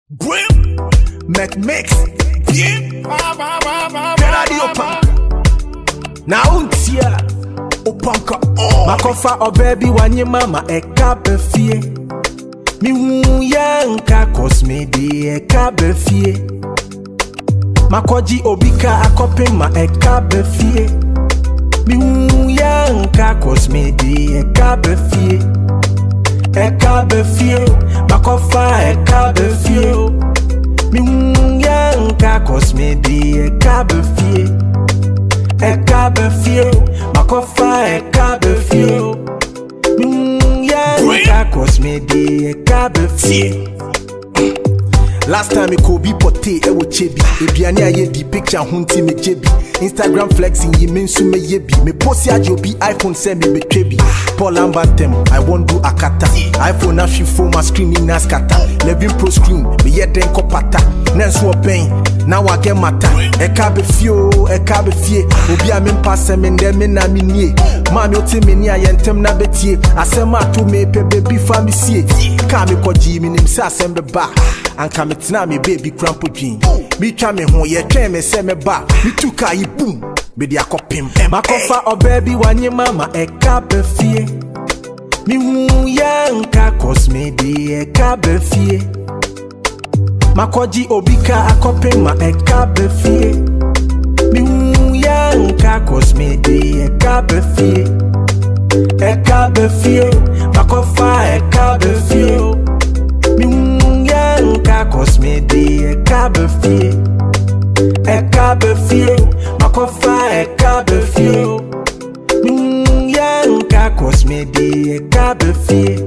Brim, Mix, bien, radio punk. Now untia, opanka, makofa o baby wanye mama eka befie. Mi yanka cosme de eka befie. Makoji obika akopema eka befie. Mi yanka cosme de eka befie. Eka befie, makofa eka befie. Mi yanka cosme de eka befie. Eka befie, makofa eka befie. Mi yanka cosme de eka befie. Last time me Kobe pote e wo chebi Ebiani aye di picture hunti me jebi Instagram flexing ye mensu me yebi Me post ya jobi iPhone send me betwebi Paul Ambantem I won't do akata iPhone na shifo my screen in naskata 11 Pro screen me ye den kopata Nenso ben now I get mata Eka be fie Obi a men pass me ndem na me nie Mami oti me ni ayentem na betie Asema to me pe baby family Ka me koji me nim sa asem be ba Anka metina me baby crampo dream. Me twa me ho ye twa me se me ba. Me tuka yi boom. Me di akopim. Makofa o baby wanye mama eka befie. Me yanka cosme de eka befie. Makoji obika akopim ma eka befie. Me yanka cosme de eka befie. Eka befie. Makofa eka befie. Cosme de eka befie. Eka befie. Makofa eka befie. Yanka cosme de eka befie.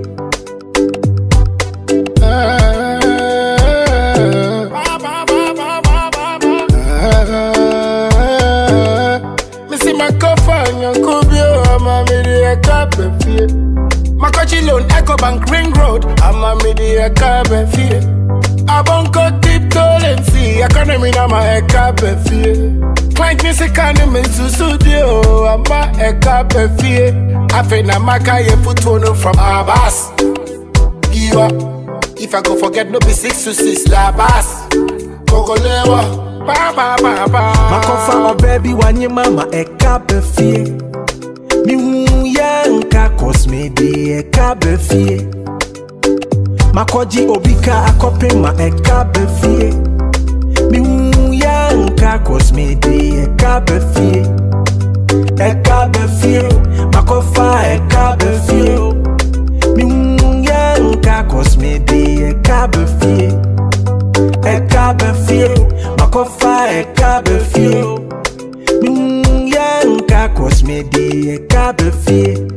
Missy Makofa Yankubio, I'm a media eka befie. Makochi loan Echo Bank Ring Road, I'm a media eka befie. Abonko deep and see economy na ma eka befie. Client music and me studio ama eka befie. Afe na maka ye futono from Abbas. Giwa, if I go forget no be 6 to 6 la bass. Kokolewa, ba. Makofa o baby wanye mama eka befie. Mi yanka cosme de eka befie. Makoji obika akopim ma eka befie. Mi yanka cosme de eka befie. Eka befie, makofa eka befie. Mi yanka cosme de eka befie. Eka befie, makofa eka befie. Mi yanka cosme de eka befie.